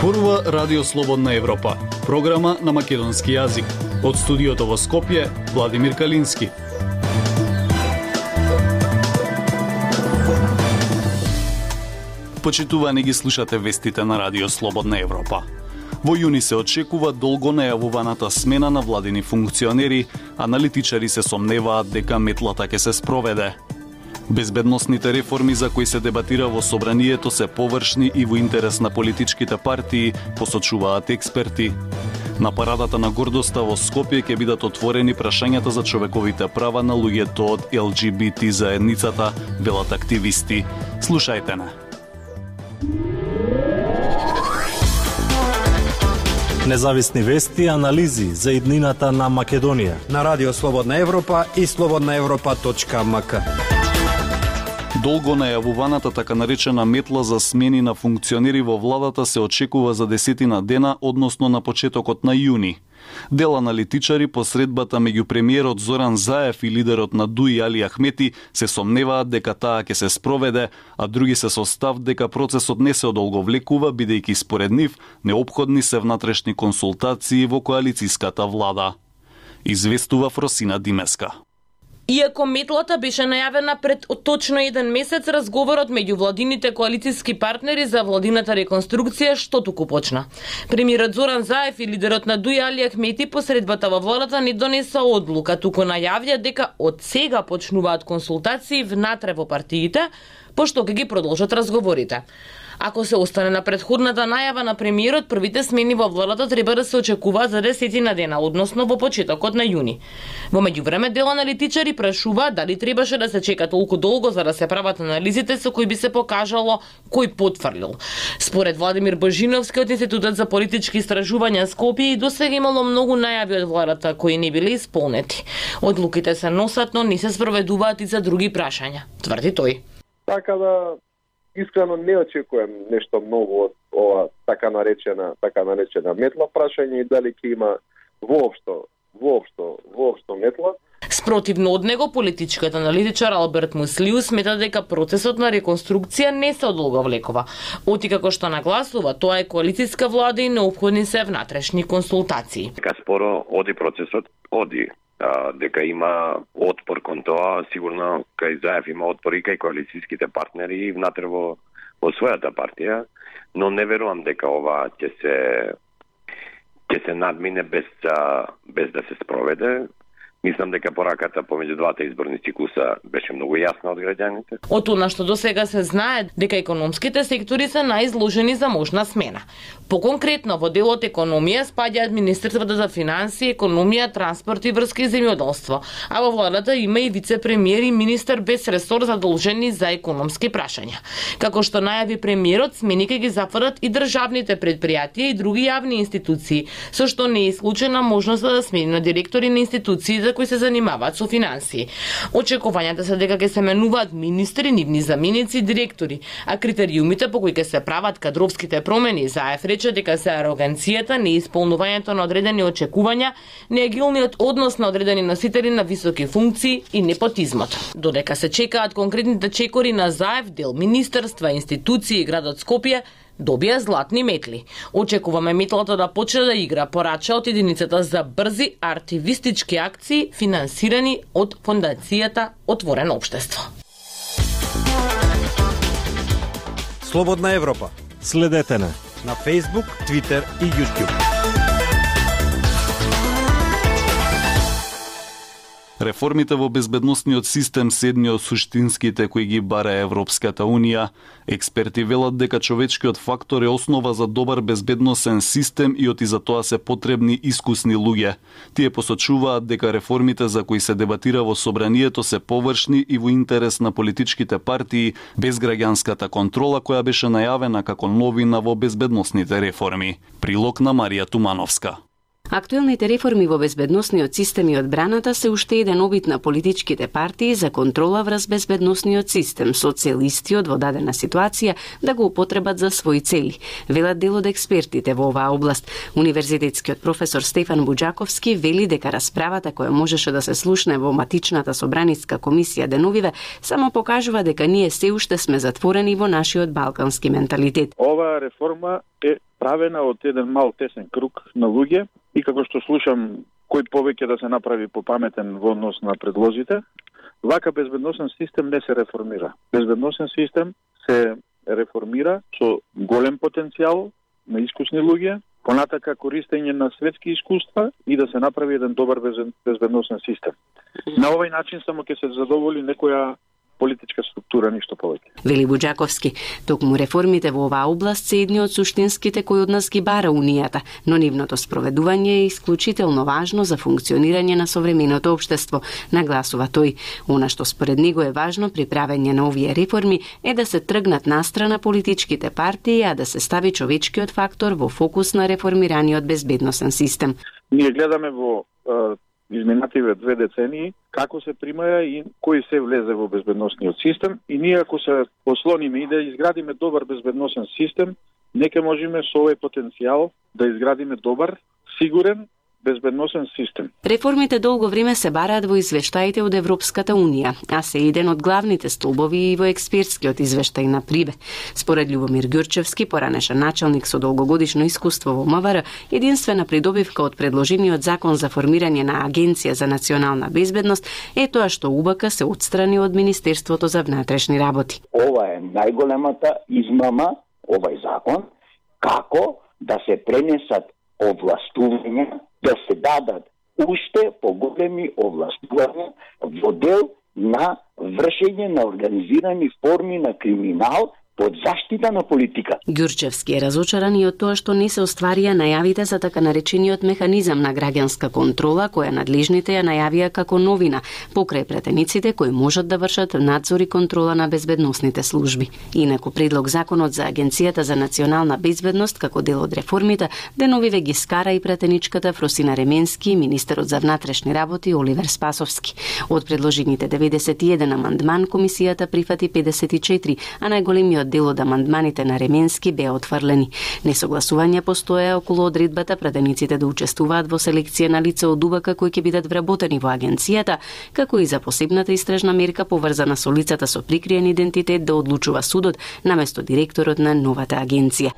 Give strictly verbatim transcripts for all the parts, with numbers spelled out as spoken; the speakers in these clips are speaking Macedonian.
Зборува Радио Слободна Европа, програма на македонски јазик. Од студиото во Скопје, Владимир Калински. Почитувани, ги слушате вестите на Радио Слободна Европа. Во јуни се очекува долго најавуваната смена на владини функционери, аналитичари се сомневаат дека метлата ќе се спроведе. Безбедносните реформи за кои се дебатира во собранието се површни и во интерес на политичките партии, посочуваат експерти. На парадата на гордоста во Скопје ќе бидат отворени прашањата за човековите права на луѓето од Ел Џи Би Ти заедницата, велат активисти. Слушајте на. Независни вести и анализи за иднината на Македонија на Радио Слободна Европа и слободна европа точка ем ка. Долго најавуваната така наречена метла за смени на функционери во владата се очекува за десетина дена, односно на почетокот на јуни. Дел аналитичари по средбата меѓу премиерот Зоран Заев и лидерот на Ду И Али Ахмети се сомневаат дека таа ќе се спроведе, а други се со став дека процесот не се одолговлекува, бидејќи според нив неопходни се внатрешни консултации во коалицијската влада. Известува Фросина Димеска. Иако метлата беше најавена пред точно еден месец, разговорот меѓу владините коалицијски партнери за владината реконструкција што туку почна. Премиерот Зоран Заев и лидерот на Ду И Али Ахмети по средбата во владата не донеса одлука, туку најавија дека од сега почнуваат консултации внатре во партиите, пошто ќе ги продолжат разговорите. Ако се остане на претходната најава на премиерот, првите смени во владата треба да се очекуваат за десетина дена, односно во почетокот на јуни. Во меѓувреме, дел аналитичари прашуваат дали требаше да се чека толку долго за да се прават анализите со кои би се покажало кој потфрлил. Според Владимир Божиновски од Институтот за политички истражувања Скопје, и досега имало многу најави од владата кои не биле исполнети. Одлуките се носат, но не се спроведуваат и за други прашања, тврди тој. Така да искрено не очекувам нешто ново од ова така наречена така наречена метла, прашање и дали ќе има воопшто воопшто воопшто метла. Спротивно од него, политичкиот аналитичар Алберт Муслиу смета дека процесот на реконструкција не се одолговлекува. Оти како што нагласува, тоа е коалицијска влада и неопходни се внатрешни консултации. Дека споро оди процесот, оди. А, дека има отпор кон тоа, сигурно кај Заев има отпор и кај коалицијските партнери и внатре во, во својата партија, но не верувам дека ова ќе се ќе се надмине без, а, без да се спроведе. Мислам дека пораката помеѓу двата изборни циклуса беше многу јасна од граѓаните. Од она што досега се знае дека економските сектори се најизложени за можна смена. Поконкретно во делот економија спаѓаат Министерството за финансии, економија, транспорт и врски и земјоделство, а во владата има и вице-премиер и министер без ресор задолжени за економски прашања. Како што најави премиерот, смени ќе ги зафатат и државните предпријатија и други јавни институции, со што не е исклучена можноста да смени на директори на институции кои се занимаваат со финансии. Очекувањата се дека ќе се менуваат министри, нивни заменици и директори, а критериумите по кои ќе се прават кадровските промени, Заев рече дека се ароганцијата, неисполнувањето на одредени очекувања, неагилниот однос на одредени носители на високи функции и непотизмот. Додека се чекаат конкретните чекори на Заев, дел министерства, институции и градот Скопје добија златни метли. Очекуваме метлата да почне да игра, порача од единицата за брзи артивистички акции финансирани од фондацијата Отворено општество. Слободна Европа. Следете на на Facebook, Twitter и YouTube. Реформите во безбедносниот систем се едни од суштинските кои ги бара Европската Унија. Експерти велат дека човечкиот фактор е основа за добар безбедносен систем и оти за тоа се потребни искусни луѓе. Тие посочуваат дека реформите за кои се дебатира во собранието се површни и во интерес на политичките партии, без граѓанската контрола која беше најавена како новина во безбедносните реформи. Прилог на Марија Тумановска. Актуелните реформи во безбедносниот систем и одбраната се уште еден обид на политичките партии за контрола врз безбедносниот систем со цел истиот во дадена ситуација да го употребат за своји цели, велат дел од експертите во оваа област. Универзитетскиот професор Стефан Буџаковски вели дека расправата која можеше да се слушне во матичната собраниска комисија деновиве само покажува дека ние се уште сме затворени во нашиот балкански менталитет. Оваа реформа е правена од еден мал тесен круг на луѓе и како што слушам кој повеќе да се направи попаметен во однос на предлозите, вака безбедносен систем не се реформира. Безбедносен систем се реформира со голем потенцијал на искусни луѓе, понатака користење на светски искуства и да се направи еден добар безбедносен систем. На овој начин само ќе се задоволи некоја политичка структура, ништо повеќе. Вели Буџаковски, токму реформите во оваа област се едни од суштинските кои од нас ги бара Унијата, но нивното спроведување е исклучително важно за функционирање на современото општество, нагласува тој. Она што според него е важно при правење на овие реформи е да се тргнат настрана политичките партии, а да се стави човечкиот фактор во фокус на реформираниот безбедносен систем. Ние гледаме во изминативе две децении како се примаја и кој се влезе во безбедносниот систем и ние ако се ослониме и да изградиме добар безбедносен систем, нека можеме со овој потенцијал да изградиме добар, сигурен безбедносен систем. Реформите долго време се бараат во извештаите од Европската Унија, а се еден од главните столбови и во експертскиот извештај на Прибе. Според Љубомир Ѓурчевски, поранешен началник со долгогодишно искуство во МВР, единствена придобивка од предложениот закон за формирање на Агенција за национална безбедност е тоа што УБК се отстрани од Министерството за внатрешни работи. Ова е најголемата измама, овај закон, како да се пренесат овластувања, да се дадат уште поголеми овластувања во дел на вршење на организирани форми на криминал под заштита на политика. Ѓурчевски е разочаран и од тоа што не се остварија најавите за така наречениот механизам на граѓанска контрола, која надлежните ја најавија како новина, покрај претениците кои можат да вршат надзор и контрола на безбедносните служби. Инаку предлог законот за Агенцијата за национална безбедност како дел од реформите деновиве ги скара и претеничката Фросина Ременски и министерот за внатрешни работи Оливер Спасовски. Од предложените деветдесет и еден амандман комисијата прифати педесет и четири, а најголемиот дел од амандманите на Ременски беа отфрлени. Несогласување постоја околу одредбата пратениците да учествуваат во селекција на лица од УБК кои ќе бидат вработени во агенцијата, како и за посебната истражна мерка поврзана со лицата со прикриен идентитет да одлучува судот наместо директорот на новата агенција.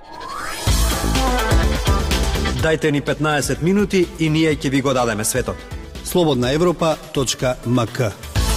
Дајте ни петнаесет минути и ние ќе ви го дадеме светот. слободна европа точка ем ка.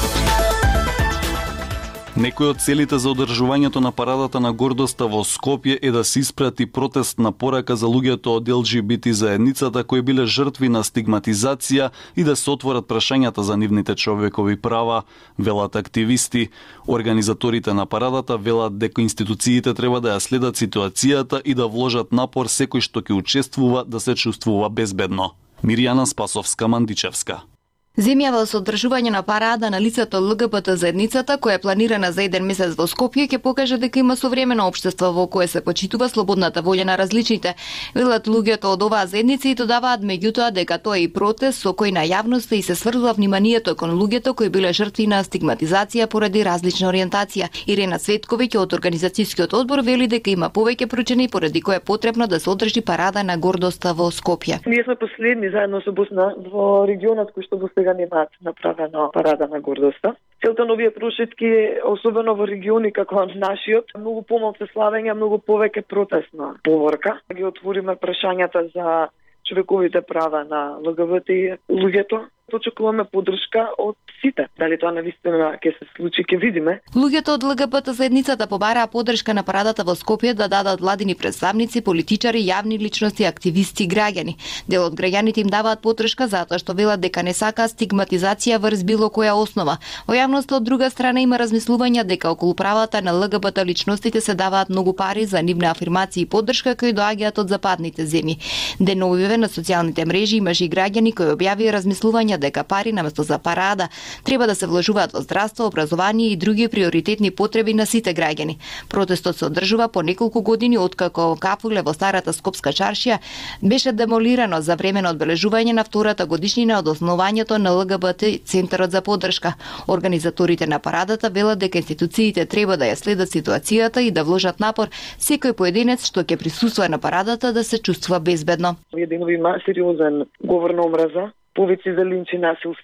Некој од целите за одржувањето на парадата на гордоста во Скопје е да се испрати протестна порака за луѓето од ел џи би ти заедницата кои биле жртви на стигматизација и да се отворат прашањата за нивните човекови права, велат активисти. Организаторите на парадата велат дека институциите треба да ја следат ситуацијата и да вложат напор секој што ќе учествува да се чувствува безбедно. Мирјана Спасовска-Мандичевска. Земјава со одржување на парада на лицето ел ге би ти заедницата, која е планирана за еден месец во Скопје, ќе покаже дека има современо општество во кое се почитува слободната волја на различните. Велат луѓето од оваа заедница и додаваат меѓутоа дека тоа е и протест со кој на јавноста и се сврзува вниманието кон луѓето кои биле жртви на стигматизација поради различна ориентација. Ирена Цветковиќ од организацијскиот одбор вели дека има повеќе причини поради кои е потребно да се одржи парада на гордоста во Скопје. Ние сме последни заедно со Босна во регионот кој што сега немаат направена парада на гордоста. Целта на овие прошетки е, особено во региони како нашиот, многу помалку славење, многу повеќе протестна поворка. Ги отвориме прашањата за човековите права на ел ге би ти луѓето. Очекуваме поддршка од сите. Дали тоа навистина ќе се случи, ќе видиме. Луѓето од ел ге би ти заедницата побараа поддршка на парадата во Скопје да дадат владини представници, политичари, јавни личности, активисти и граѓани. Дел од граѓаните им даваат поддршка затоа што велат дека не сакаат стигматизација врз било која основа. Во јавноста од друга страна има размислувања дека околу правата на ел ге би ти личностите се даваат многу пари за нивна афирмација и поддршка кои доаѓаат од западните земји. Деновиве на социјалните мрежи имаше и граѓани кои објавија размислувања дека пари наместо за парада треба да се вложуваат во здравство, образование и други приоритетни потреби на сите граѓани. Протестот се одржува по неколку години откако кафуле во старата скопска чаршија беше демолирано за време на одбележување на втората годишнина од основањето на ел ге би ти Центарот за поддршка. Организаторите на парадата велат дека институциите треба да ја следат ситуацијата и да вложат напор секој поединец што ќе присуствува на парадата да се чувствува безбедно. Овие денови има сериозен говор на омраза, повици за линч и насилство.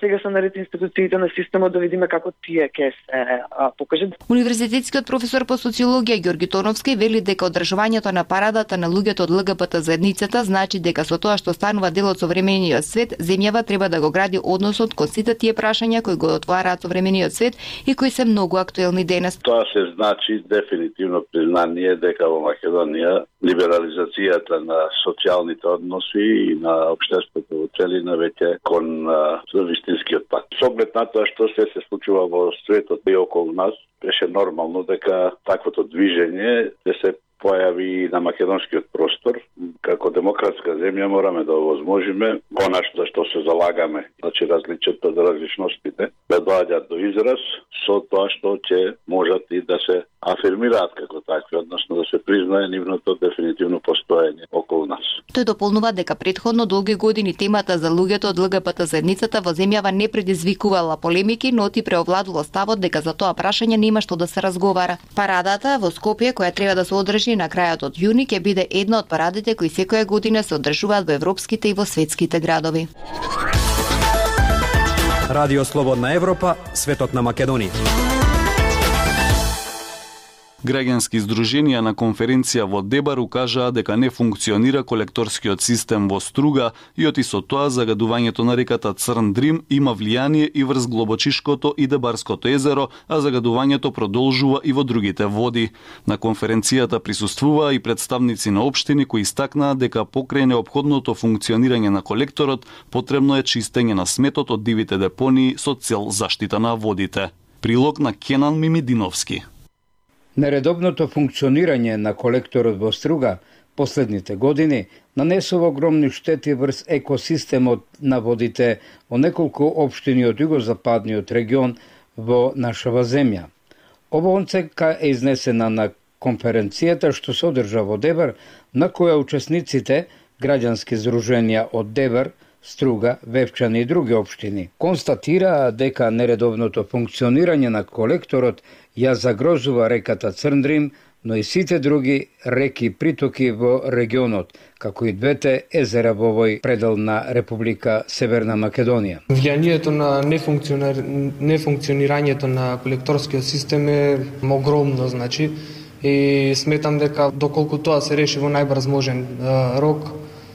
сега се на ред институциите на системот да видиме како тие ќе се а, покажат. Универзитетскиот професор по социологија Ѓорги Тоновски вели дека одржувањето на парадата на луѓето од ЛГБТ заедницата значи дека со тоа што станува дел од современиот свет, земјава треба да го гради односот кон сите тие прашања кои го отвараат современиот свет и кои се многу актуелни денес. Тоа се значи дефинитивно признание дека во Македонија либерализацијата на социјалните односи и на општеството во целина веќе кон вистинскиот пат. Со оглед на тоа што се се случува во светот и околу нас, беше нормално дека таквото движење се појави на македонскиот простор. Како демократска земја мораме да овозможиме она за што се залагаме, значи различията од различностите, да доаѓаат до израз со тоа што ќе можат и да се афирмираат како такви, односно да се признае нивното дефинитивно постоење околу нас. Тој дополнува дека претходно долги години темата за луѓето од ЛГБТ заедницата во земјава не предизвикувала полемики, но ти преовладува ставот дека за тоа прашање нема што да се разговара. Парадата во Скопје, која треба да се одржи на крајот од јуни, ќе биде една од парадите кои секоја година се одржуваат во европските и во светските градови. Радио Слободна Европа, светот на Македонија. Граѓански издруженија на конференција во Дебар укажаа дека не функционира колекторскиот систем во Струга и оти со тоа загадувањето на реката Црн Дрим има влијание и врз Глобочишкото и Дебарското езеро, а загадувањето продолжува и во другите води. На конференцијата присуствуваа и представници на општини кои истакнаа дека покрај неопходното функционирање на колекторот потребно е чистење на сметот од дивите депонии со цел заштита на водите. Прилог на Кенан Мимидиновски. Нередовното функционирање на колекторот во Струга последните години нанесува огромни штети врз екосистемот на водите во неколку општини од југозападниот регион во нашава земја. Ова оценка е изнесена на конференцијата што се одржа во Дебар, на која учесниците, граѓански здруженија од Дебар, Струга, Вевчани и други општини, констатираа дека нередовното функционирање на колекторот ја загрозува реката Црн Дрим, но и сите други реки и притоки во регионот, како и двете езера во овој предел на Република Северна Македонија. Влијанието на нефункционир... нефункционирањето на колекторскиот систем е огромно, значи, и сметам дека доколку тоа се реши во најбрз можен рок,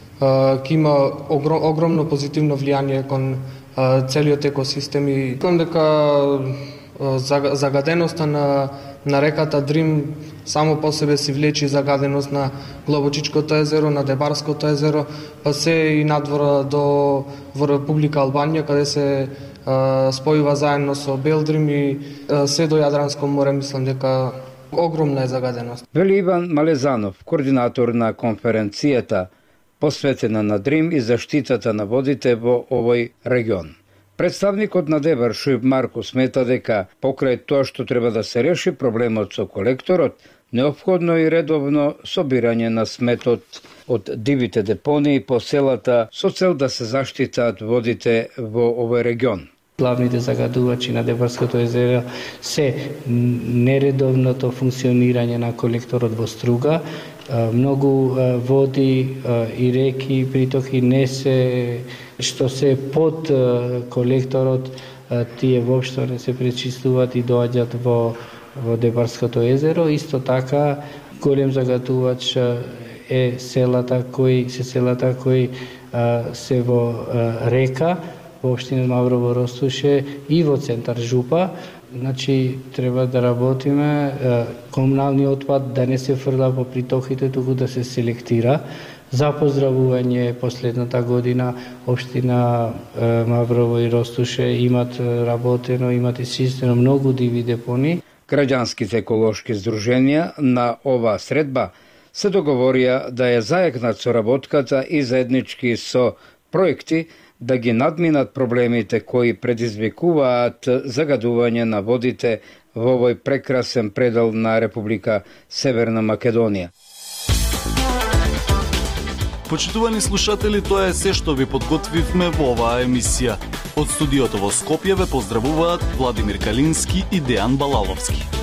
ќе има огромно позитивно влијание кон целиот екосистем и мислам дека загаденоста на, на реката Дрим само по себе си влечи загаденост на Глобочичкото езеро, на Дебарското езеро, па се и надвора до во Република Албанија, каде се а, спојува заедно со Белдрим и а, се до Јадранско море, мислам дека огромна е загаденост. Вели Иван Малезанов, координатор на конференцијата посветена на Дрим и заштитата на водите во овој регион. Представникот на Дебар Шујб Марко смета дека покрај тоа што треба да се реши проблемот со колекторот, неопходно и редовно собирање на сметот од дивите депонии по селата со цел да се заштитаат водите во овој регион. Главните загадувачи на Дебарското езеро се нередовното функционирање на колекторот во Струга, многу води и реки и притоки не се што се под колекторот, тие воопшто не се пречистуваат и доаѓаат во во Дебарското езеро. Исто така голем загадувач е селата кои се селата кои се во река во општина Маврово Ростуше и во центар Жупа. Значи, треба да работиме комуналниот отпад да не се фрла по притоките, туку да се селектира. За поздравување последната година општина Маврово и Ростуше имат работено, имат истинствено многу диви депони. Граѓанските еколошки здруженија на оваа средба се договорија да ја зајакнат соработката и заеднички со проекти да ги надминат проблемите кои предизвикуваат загадување на водите во овој прекрасен предел на Република Северна Македонија. Почитувани слушатели, тоа е се што ви подготвивме во оваа емисија. Од студиото во Скопје ве поздравуваат Владимир Калински и Дејан Балаловски.